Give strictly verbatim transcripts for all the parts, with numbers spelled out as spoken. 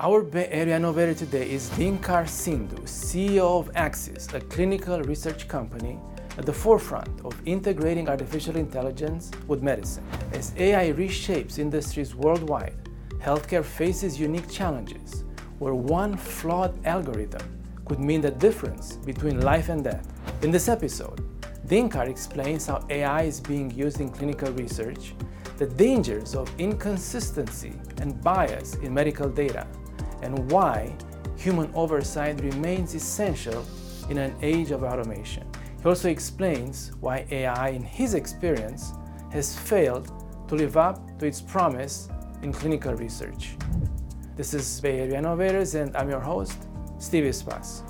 Our Bay Area innovator today is Dinkar Sindhu, C E O of Axis, a clinical research company at the forefront of integrating artificial intelligence with medicine. As A I reshapes industries worldwide, healthcare faces unique challenges where one flawed algorithm could mean the difference between life and death. In this episode, Dinkar explains how A I is being used in clinical research, the dangers of inconsistency and bias in medical data, and why human oversight remains essential in an age of automation. He also explains why A I, in his experience, has failed to live up to its promise in clinical research. This is Bay Area Innovators, and I'm your host, Steve Espas.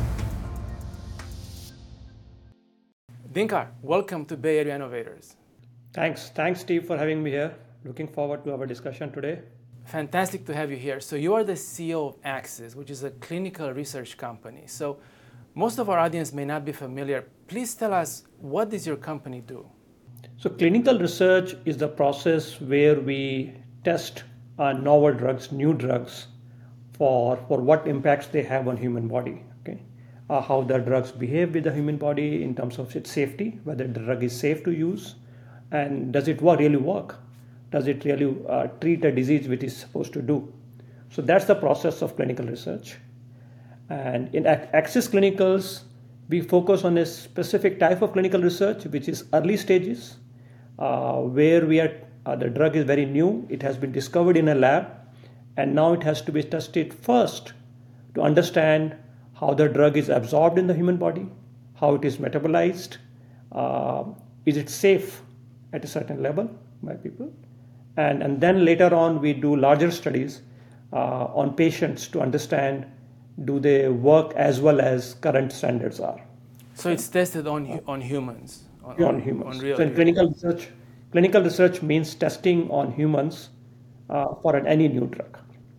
Dinkar, welcome to Bay Area Innovators. Thanks. Thanks, Steve, for having me here. Looking forward to our discussion today. Fantastic to have you here. So you are the C E O of Axis, which is a clinical research company. So most of our audience may not be familiar. Please tell us, what does your company do? So clinical research is the process where we test uh, novel drugs, new drugs, for, for what impacts they have on human body. Okay, uh, how the drugs behave with the human body in terms of its safety, whether the drug is safe to use, and does it work, really work? Does it really uh, treat a disease which it's supposed to do? So that's the process of clinical research. And in Axis Clinicals, we focus on a specific type of clinical research, which is early stages, uh, where we are, uh, the drug is very new, it has been discovered in a lab, and now it has to be tested first to understand how the drug is absorbed in the human body, how it is metabolized, uh, is it safe at a certain level by people, and, and then later on we do larger studies uh, on patients to understand do they work as well as current standards are. So it's tested on on humans. On, on humans. On real so in clinical research, clinical research means testing on humans uh, for an, any new drug.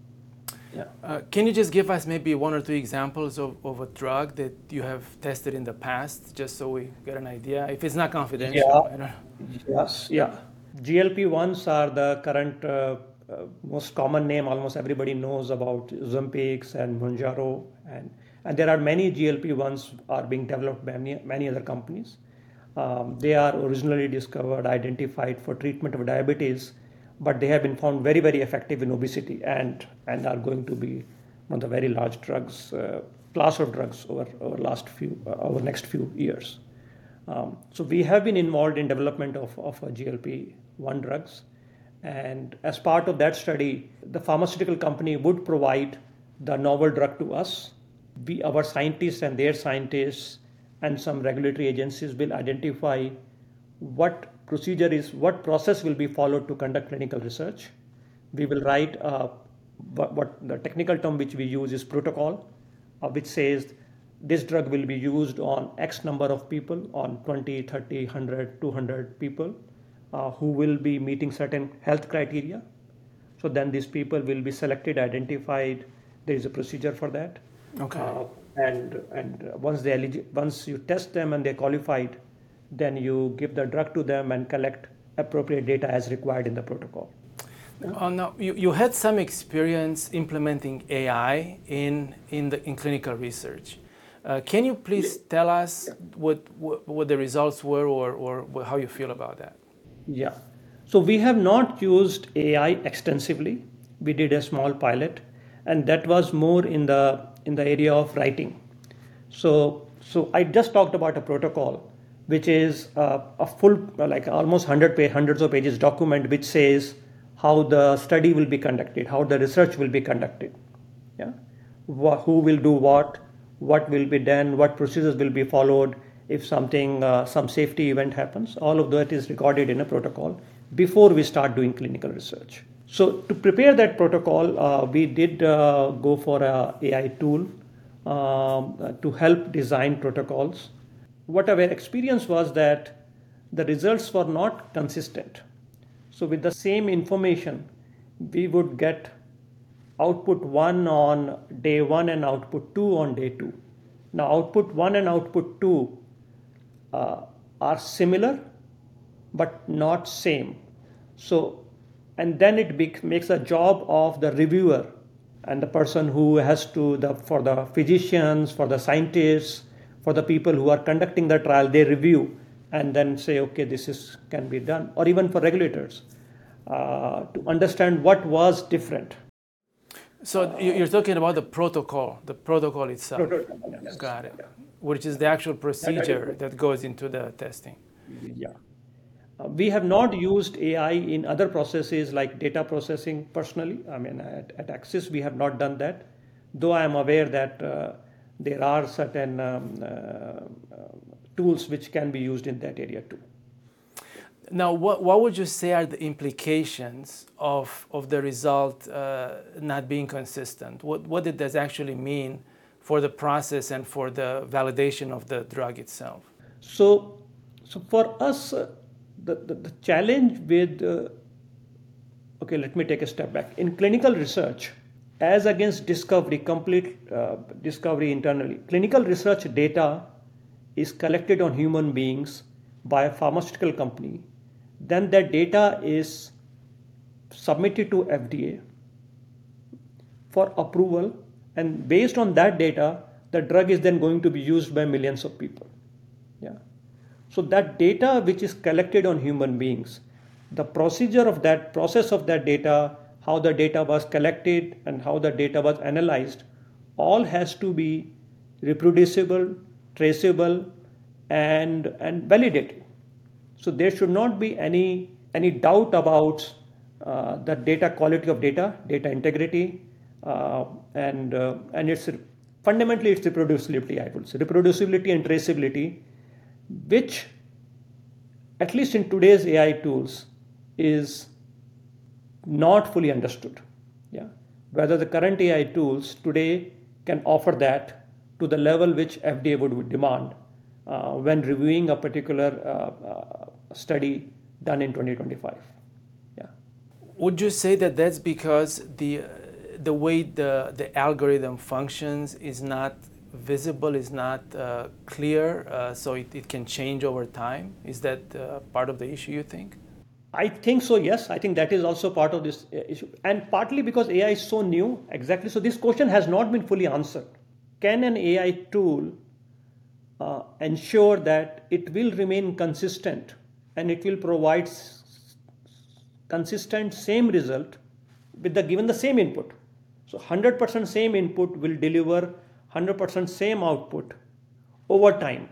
Yeah. Uh, can you just give us maybe one or two examples of, of a drug that you have tested in the past, just so we get an idea? If it's not confidential, yeah. I don't know. Yes, yeah. G L P ones are the current uh, uh, most common name. Almost everybody knows about Ozempic and Mounjaro, and and there are many G L P ones are being developed by many, many other companies. Um, they are originally discovered, identified for treatment of diabetes, but they have been found very, very effective in obesity and and are going to be one of the very large drugs, uh, class of drugs over over last few uh, over next few years. Um, so we have been involved in development of, of a G L P one drugs, and as part of that study, the pharmaceutical company would provide the novel drug to us. We, our scientists and their scientists and some regulatory agencies will identify what procedure is, what process will be followed to conduct clinical research. We will write uh, what, what the technical term which we use is protocol, uh, which says this drug will be used on X number of people, on twenty, thirty, one hundred, two hundred people uh, who will be meeting certain health criteria. So then these people will be selected, identified. There is a procedure for that. Okay. Uh, and and once they eligi- once you test them and they're qualified, then you give the drug to them and collect appropriate data as required in the protocol. Yeah. Uh, now, you, you had some experience implementing A I in in the in clinical research. Uh, can you please tell us what, what, what the results were, or, or how you feel about that? Yeah. So we have not used A I extensively. We did a small pilot, and that was more in the in the area of writing. So so I just talked about a protocol, which is uh, a full, like almost one hundred page, hundreds of pages document, which says how the study will be conducted, how the research will be conducted. Yeah. Who will do what, what will be done, what procedures will be followed if something, uh, some safety event happens. All of that is recorded in a protocol before we start doing clinical research. So to prepare that protocol, uh, we did uh, go for a AI tool um, to help design protocols. What our experience was that the results were not consistent. So with the same information, we would get output one on day one and output two on day two. Now output one and output two uh, are similar, but not same. So, and then it be- makes a job of the reviewer and the person who has to, the for the physicians, for the scientists, for the people who are conducting the trial, they review and then say, okay, this is can be done, or even for regulators uh, to understand what was different. So you're talking about the protocol, the protocol itself. Protocol, yes. Got it. Which is the actual procedure that goes into the testing. Yeah. Uh, we have not used A I in other processes like data processing personally. I mean, at, at Axis, we have not done that, though I am aware that uh, there are certain um, uh, uh, tools which can be used in that area too. Now, what, what would you say are the implications of, of the result uh, not being consistent? What, what did this actually mean for the process and for the validation of the drug itself? So, so for us, uh, the, the, the challenge with, uh, okay, let me take a step back. In clinical research, as against discovery, complete uh, discovery internally, clinical research data is collected on human beings by a pharmaceutical company. Then that data is submitted to F D A for approval, and based on that data, the drug is then going to be used by millions of people. Yeah. So that data which is collected on human beings, the procedure of that, process of that data, how the data was collected and how the data was analyzed, all has to be reproducible, traceable, and, and validated. So there should not be any, any doubt about uh, the data quality of data, data integrity, uh, and, uh, and it's fundamentally it's reproducibility, I would say, reproducibility and traceability, which at least in today's A I tools is not fully understood. Yeah, whether the current A I tools today can offer that to the level which F D A would, would demand uh, when reviewing a particular uh, uh, study done in twenty twenty-five. Yeah. Would you say that that's because the uh, the way the the algorithm functions is not visible, is not uh, clear, uh, so it, it can change over time? Is that uh, part of the issue, you think? I think so, yes. I think that is also part of this issue. And partly because A I is so new, exactly. So this question has not been fully answered. Can an A I tool uh, ensure that it will remain consistent and it will provide s- consistent same result with the given the same input? So one hundred percent same input will deliver one hundred percent same output over time.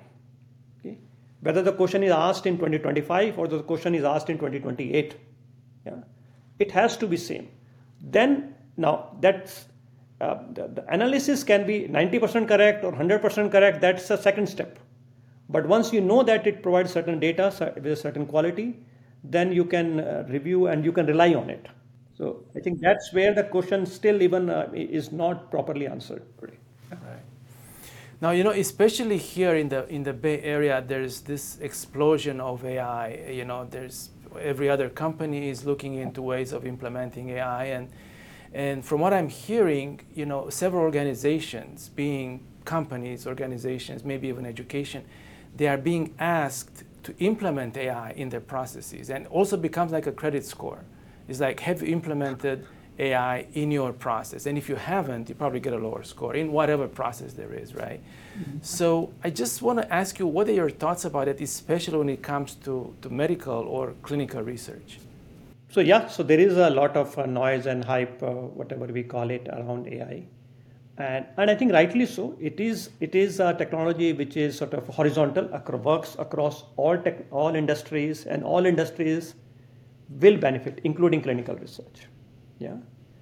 Whether the question is asked in twenty twenty-five or the question is asked in twenty twenty-eight, yeah, it has to be same. Then now that's uh, the, the analysis can be ninety percent correct or one hundred percent correct. That's a second step. But once you know that it provides certain data with a certain quality, then you can uh, review and you can rely on it. So I think that's where the question still even uh, is not properly answered today. Right. Now, you know, especially here in the in the Bay Area, there's this explosion of A I. You know, there's every other company is looking into ways of implementing A I, and and from what I'm hearing, you know, several organizations, being companies, organizations, maybe even education, they are being asked to implement A I in their processes, and also becomes like a credit score. It's like, have you implemented A I in your process? And if you haven't, you probably get a lower score in whatever process there is, right? Mm-hmm. So I just want to ask you, what are your thoughts about it, especially when it comes to, to medical or clinical research? So yeah, so there is a lot of uh, noise and hype, uh, whatever we call it, around A I. And, and I think rightly so. It is it is a technology which is sort of horizontal, acro- works across all tech, all industries, and all industries will benefit, including clinical research. Yeah.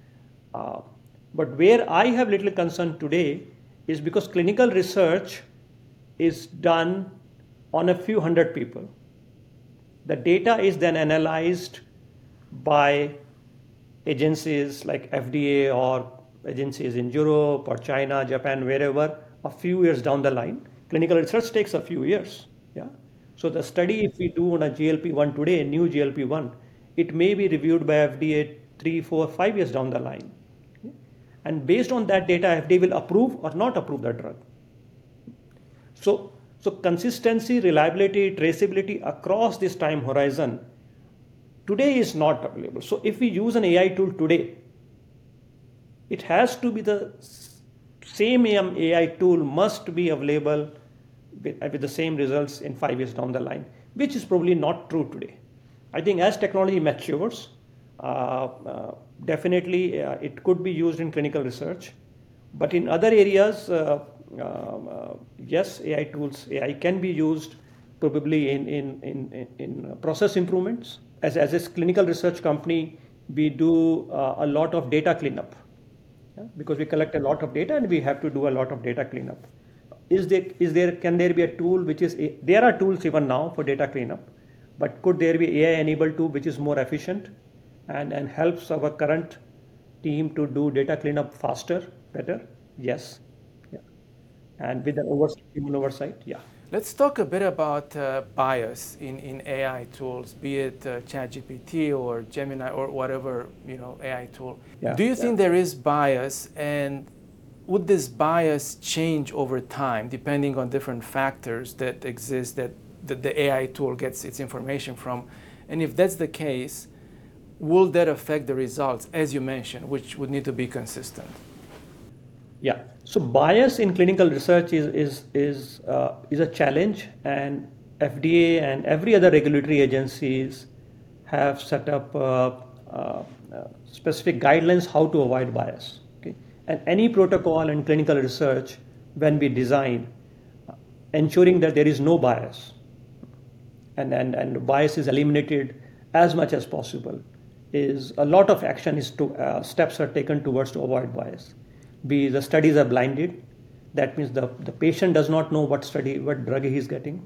Uh, but where I have little concern today is because clinical research is done on a few hundred people. The data is then analyzed by agencies like F D A or agencies in Europe or China, Japan, wherever, a few years down the line. Clinical research takes a few years. Yeah. So the study, if we do on a G L P one today, a new G L P one, it may be reviewed by F D A three, four, five years down the line. And based on that data, F D A will approve or not approve the drug. So, so consistency, reliability, traceability across this time horizon today is not available. So if we use an A I tool today, it has to be the same A I tool must be available with, with the same results in five years down the line, which is probably not true today. I think as technology matures, uh, uh, definitely uh, it could be used in clinical research, but in other areas, uh, uh, uh, yes, A I tools, A I can be used probably in, in, in, in process improvements. As, as a clinical research company, we do uh, a lot of data cleanup, yeah, because we collect a lot of data and we have to do a lot of data cleanup. Is there, is there, can there be a tool which is, a, there are tools even now for data cleanup, but could there be A I enabled tool which is more efficient and, and helps our current team to do data cleanup faster, better? Yes. Yeah. And with an oversight, human oversight, yeah. Let's talk a bit about uh, bias in, in A I tools, be it uh, ChatGPT or Gemini or whatever, you know, A I tool. Yeah, Do you yeah. think there is bias, and would this bias change over time depending on different factors that exist that the, the A I tool gets its information from? And if that's the case, will that affect the results, as you mentioned, which would need to be consistent? Yeah. So bias in clinical research is is is uh, is a challenge, and F D A and every other regulatory agencies have set up uh, uh, uh, specific guidelines how to avoid bias. Okay, and any protocol in clinical research, when we design, uh, ensuring that there is no bias, and and and bias is eliminated as much as possible, is a lot of action is to uh, steps are taken towards to avoid bias. Be the studies are blinded. That means the, the patient does not know what study, what drug he is getting.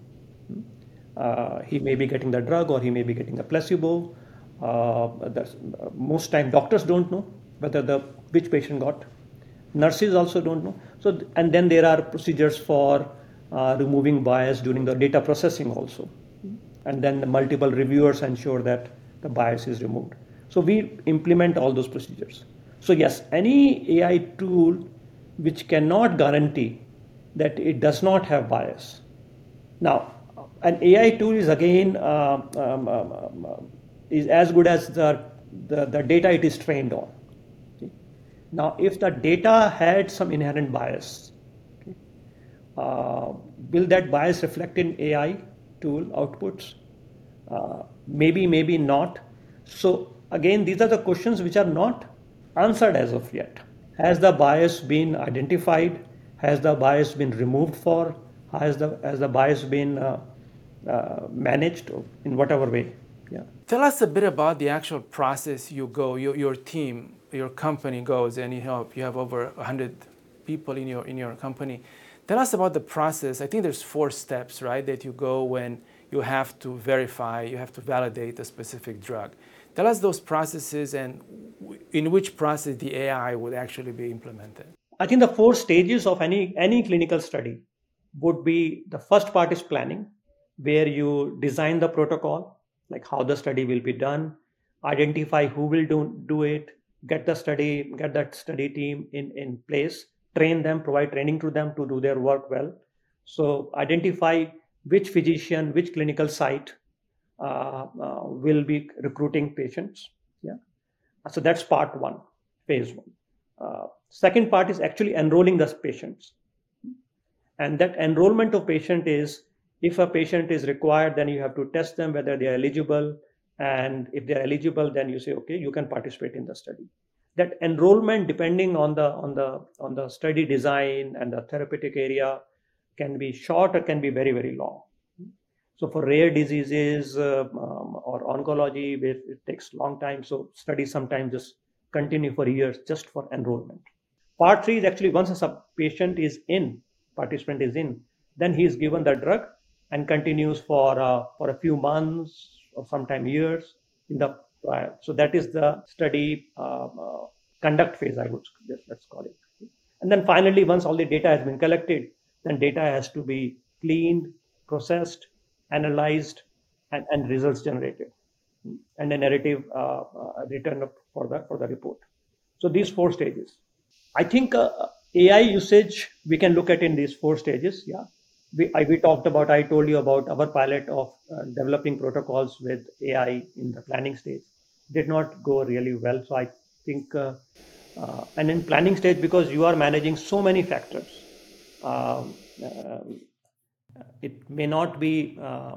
Uh, he may be getting the drug or he may be getting a placebo. Uh, most time doctors don't know whether the which patient got. Nurses also don't know. So and then there are procedures for uh, removing bias during the data processing also. And then the multiple reviewers ensure that the bias is removed. So we implement all those procedures. So yes, any A I tool which cannot guarantee that it does not have bias. Now, an A I tool is again uh, um, um, um, is as good as the, the, the data it is trained on. Okay? Now, if the data had some inherent bias, okay, uh, will that bias reflect in A I tool outputs? Uh, maybe, maybe not. So again, these are the questions which are not answered as of yet. Has the bias been identified? Has the bias been removed for? Has the has the bias been uh, uh, managed in whatever way? Yeah. Tell us a bit about the actual process you go, your, your team, your company goes, and you have you have over one hundred people in your in your company. Tell us about the process. I think there's four steps, right, that you go when you have to verify, you have to validate a specific drug. Tell us those processes and in which process the A I would actually be implemented. I think the four stages of any, any clinical study would be, the first part is planning, where you design the protocol, like how the study will be done, identify who will do, do it, get the study, get that study team in, in place, train them, provide training to them to do their work well. So identify which physician, which clinical site uh, uh, will be recruiting patients. Yeah. So that's part one, phase one. Uh, second part is actually enrolling the patients. And that enrollment of patient is, if a patient is required, then you have to test them whether they are eligible. And if they are eligible, then you say, okay, you can participate in the study. That enrollment, depending on the on the on the study design and the therapeutic area, can be short or can be very, very long. So for rare diseases uh, um, or oncology, it, it takes long time. So studies sometimes just continue for years just for enrollment. Part three is actually once a patient is in, participant is in, then he is given the drug and continues for uh, for a few months or sometime years in the trial. So that is the study uh, uh, conduct phase, I would just let's call it. And then finally, once all the data has been collected, then data has to be cleaned, processed, analyzed, and, and results generated, and a narrative uh, uh, written up for the for the report. So these four stages. I think uh, A I usage we can look at in these four stages. Yeah, we I, we talked about. I told you about our pilot of uh, developing protocols with A I in the planning stage. Did not go really well. So I think uh, Uh, and in planning stage, because you are managing so many factors, uh, uh, it may not be uh,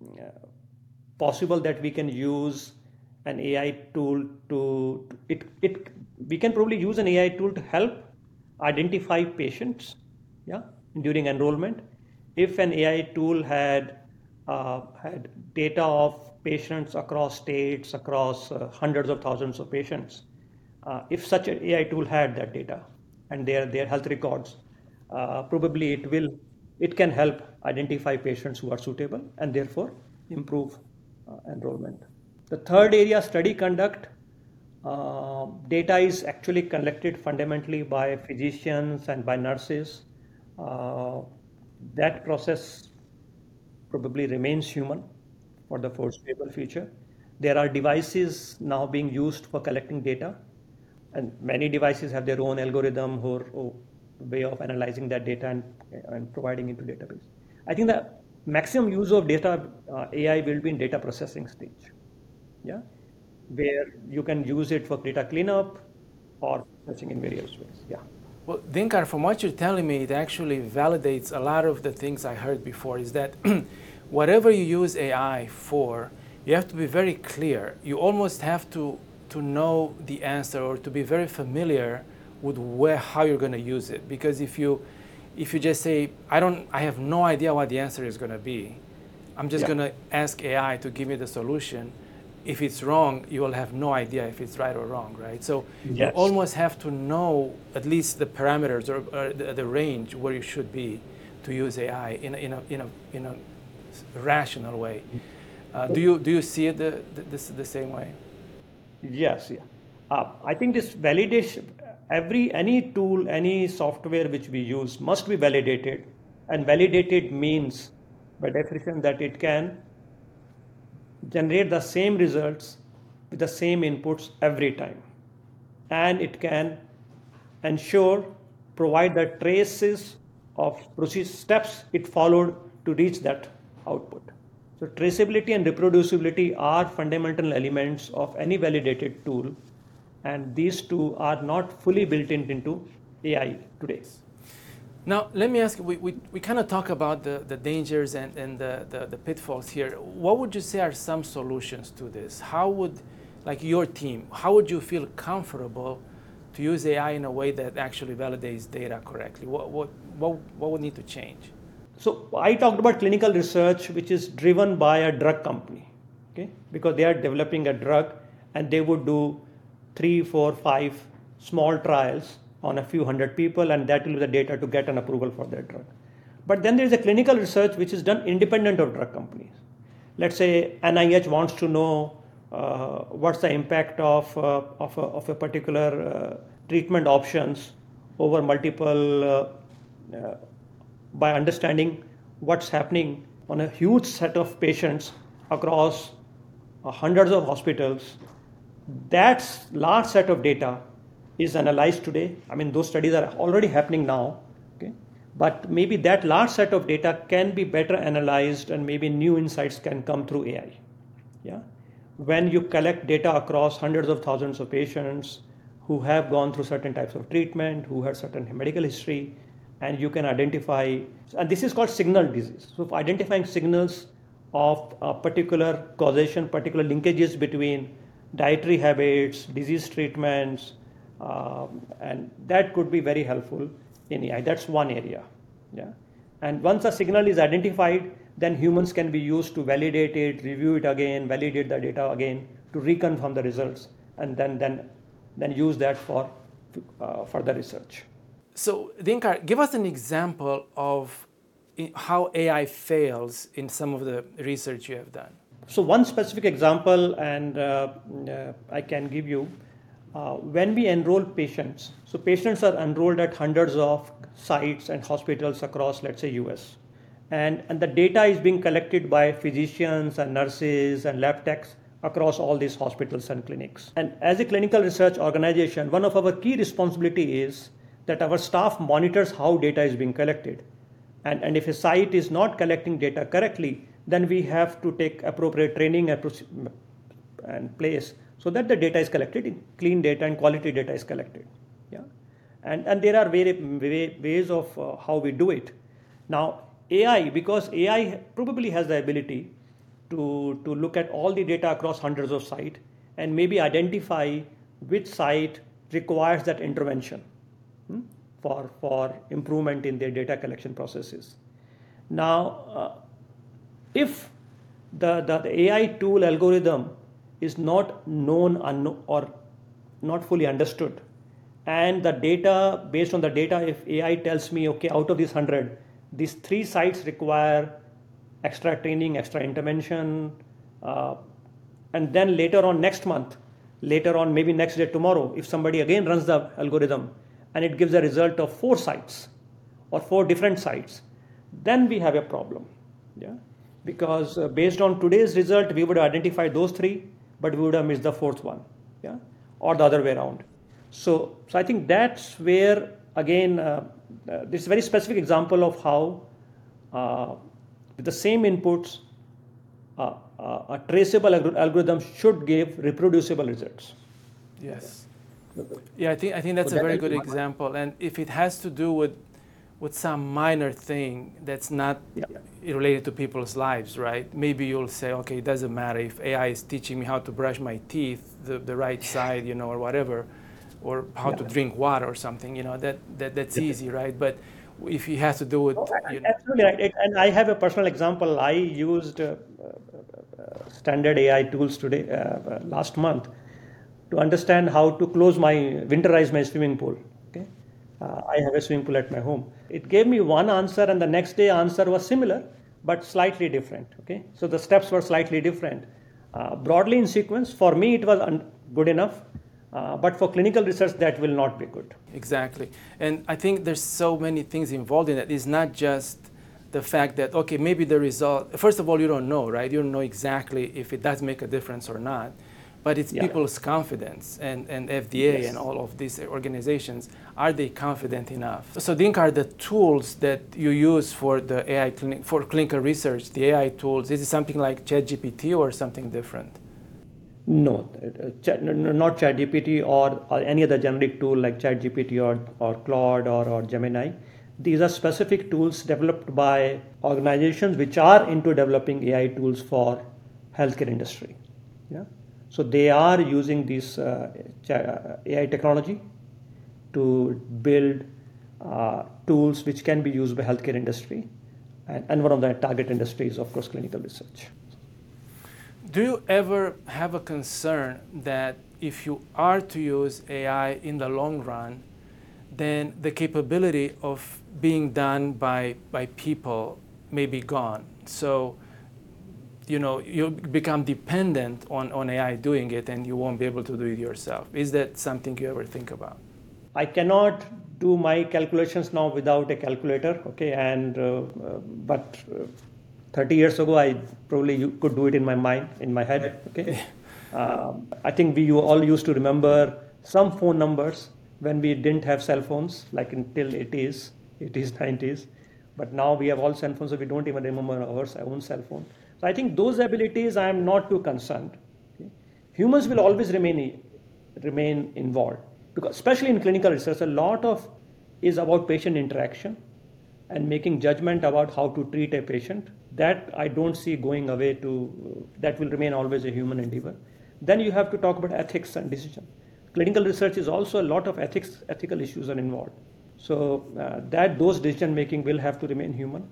possible that we can use an A I tool to it. It we can probably use an A I tool to help identify patients, yeah, during enrollment. If an A I tool had uh, had data of patients across states, across uh, hundreds of thousands of patients, uh, if such an A I tool had that data and their their health records, uh, probably it will it can help identify patients who are suitable and therefore improve uh, enrollment. The third area, study conduct. Uh, data is actually collected fundamentally by physicians and by nurses. Uh, that process probably remains human for the foreseeable future. There are devices now being used for collecting data, and many devices have their own algorithm or, or way of analyzing that data and, and providing into database. I think the maximum use of data uh, A I will be in data processing stage, yeah, where you can use it for data cleanup or processing in various ways. Yeah. Well, Dinkar, from what you're telling me, it actually validates a lot of the things I heard before, is that whatever you use A I for, you have to be very clear. You almost have to, to know the answer or to be very familiar with where, how you're going to use it. Because if you, if you just say, I, don't, I have no idea what the answer is going to be, I'm just yeah. going to ask A I to give me the solution. If it's wrong, you will have no idea if it's right or wrong, right? So yes. you almost have to know at least the parameters or, or the, the range where you should be to use A I in a, in a, in a, in a rational way. Uh, do you do you see it the, the, this, the same way? Yes, yeah. Uh, I think this validation, every any tool, any software which we use must be validated, and validated means by definition that it can generate the same results with the same inputs every time, and it can ensure provide the traces of process steps it followed to reach that output. So traceability and reproducibility are fundamental elements of any validated tool, and these two are not fully built in into A I today. Now, let me ask you, we, we, we kind of talk about the, the dangers and, and the, the, the pitfalls here. What would you say are some solutions to this? How would, like your team, how would you feel comfortable to use A I in a way that actually validates data correctly? What, what, what, what would need to change? So I talked about clinical research, which is driven by a drug company, okay? Because they are developing a drug and they would do three, four, five small trials on a few hundred people, and that will be the data to get an approval for their drug. But then there is a clinical research which is done independent of drug companies. Let's say N I H wants to know uh, what's the impact of, uh, of, a, of a particular uh, treatment options over multiple, uh, uh, by understanding what's happening on a huge set of patients across uh, hundreds of hospitals. That large set of data is analyzed today. I mean, those studies are already happening now, okay? But maybe that large set of data can be better analyzed and maybe new insights can come through A I, yeah? When you collect data across hundreds of thousands of patients who have gone through certain types of treatment, who have certain medical history, and you can identify, and this is called signal disease. So for identifying signals of a particular causation, particular linkages between dietary habits, disease treatments, Um, and that could be very helpful in A I. That's one area. Yeah. And once a signal is identified, then humans can be used to validate it, review it again, validate the data again, to reconfirm the results, and then then then use that for uh, further research. So, Dinkar, give us an example of how A I fails in some of the research you have done. So one specific example, and uh, uh, I can give you. Uh, when we enroll patients, so patients are enrolled at hundreds of sites and hospitals across, let's say, U S. And, and the data is being collected by physicians and nurses and lab techs across all these hospitals and clinics. And as a clinical research organization, one of our key responsibility is that our staff monitors how data is being collected. And, and if a site is not collecting data correctly, then we have to take appropriate training and place so that the data is collected, clean data and quality data is collected. And, and there are very, very ways of uh, how we do it. Now, A I, because A I probably has the ability to, to look at all the data across hundreds of sites and maybe identify which site requires that intervention hmm, for, for improvement in their data collection processes. Now, uh, if the, the, the A I tool algorithm is not known unknown, or not fully understood, and the data, based on the data, if A I tells me, okay, out of these one hundred, these three sites require extra training, extra intervention, uh, and then later on next month, later on maybe next day, tomorrow, if somebody again runs the algorithm and it gives a result of four sites or four different sites, then we have a problem. Yeah, because uh, based on today's result, we would identify those three, but we would have missed the fourth one. Yeah, or the other way around. So, so I think that's where, again, uh, uh, this is a very specific example of how uh, with the same inputs, uh, uh, a traceable alg- algorithm should give reproducible results. Yes. Yeah, I think I think that's so a very good example. And if it has to do with with some minor thing that's not yeah. related to people's lives, right? Maybe you'll say, okay, it doesn't matter if A I is teaching me how to brush my teeth the, the right side, you know, or whatever, or how yeah. to drink water or something, you know, that, that that's yeah. easy, right? But if it has to do with... Oh, you know, absolutely right. And I have a personal example. I used uh, uh, standard A I tools today, uh, last month, to understand how to close my, winterize my swimming pool. Okay, uh, I have a swimming pool at my home. It gave me one answer, and the next day answer was similar, but slightly different. Okay, so the steps were slightly different. Uh, broadly in sequence, for me it was un- good enough, uh, but for clinical research that will not be good. Exactly, and I think there's so many things involved in it. It's not just the fact that, okay, maybe the result, first of all, you don't know, right? You don't know exactly if it does make a difference or not. But it's yeah. people's confidence, and, and F D A yes. and all of these organizations, are they confident enough? So Dinkar, the tools that you use for the A I clinic, for clinical research, the A I tools, is it something like ChatGPT or something different? No, not ChatGPT or, or any other generic tool like ChatGPT or, or Claude or, or Gemini. These are specific tools developed by organizations which are into developing A I tools for healthcare industry. Yeah. So they are using this uh, A I technology to build uh, tools which can be used by healthcare industry, and, and one of the target industries is, of course, clinical research. Do you ever have a concern that if you are to use A I in the long run, then the capability of being done by, by people may be gone? So, you know, you become dependent on, on A I doing it, and you won't be able to do it yourself. Is that something you ever think about? I cannot do my calculations now without a calculator, okay, and, uh, uh, but uh, thirty years ago, I probably could do it in my mind, in my head, okay. um, I think we all used to remember some phone numbers when we didn't have cell phones, like until eighties, eighties, nineties, but now we have all cell phones, so we don't even remember our own cell phone. So I think those abilities I am not too concerned. Okay? Humans will always remain remain involved, because especially in clinical research, a lot of is about patient interaction and making judgment about how to treat a patient. That I don't see going away to, that will remain always a human endeavor. Then you have to talk about ethics and decision. Clinical research is also a lot of ethics, ethical issues are involved. So uh, that those decision making will have to remain human.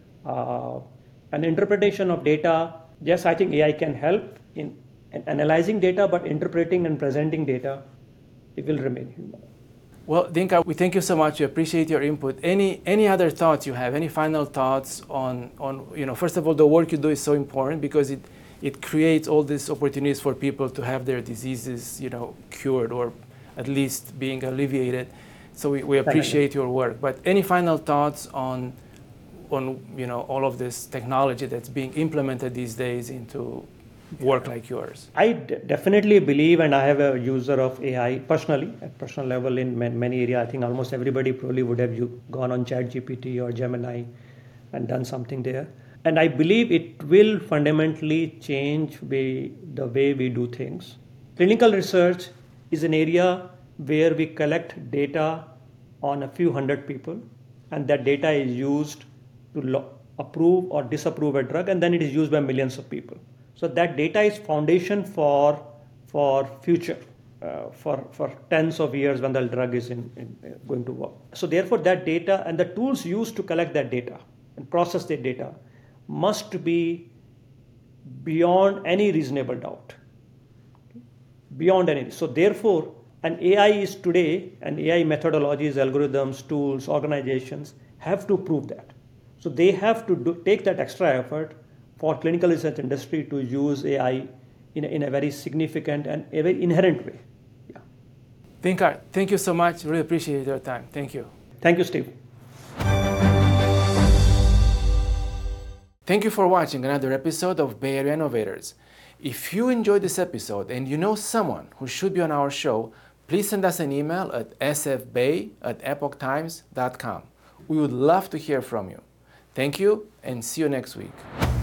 Uh, An interpretation of data, yes, I think A I can help in analyzing data, but interpreting and presenting data, it will remain human. Well, Dinkar, we thank you so much. We appreciate your input. Any any other thoughts you have? Any final thoughts on, on you know, first of all, the work you do is so important because it, it creates all these opportunities for people to have their diseases, you know, cured or at least being alleviated. So we, we appreciate your work. But any final thoughts on on you know all of this technology that's being implemented these days into work like yours? I d- definitely believe, and I have a user of A I personally, at personal level in many areas. I think almost everybody probably would have u- gone on ChatGPT or Gemini and done something there. And I believe it will fundamentally change way, the way we do things. Clinical research is an area where we collect data on a few hundred people, and that data is used to lo- approve or disapprove a drug, and then it is used by millions of people. So that data is foundation for for future, uh, for for tens of years when the drug is in, in, uh, going to work. So therefore, that data and the tools used to collect that data and process that data must be beyond any reasonable doubt. Beyond any. So therefore, an A I is today, and A I methodologies, algorithms, tools, organizations have to prove that. So they have to do, take that extra effort for clinical research industry to use A I in a, in a very significant and a very inherent way. Yeah. Dinkar, thank you so much. Really appreciate your time. Thank you. Thank you, Steve. Thank you for watching another episode of Bay Area Innovators. If you enjoyed this episode and you know someone who should be on our show, please send us an email at s f bay at epoch times dot com. We would love to hear from you. Thank you and see you next week.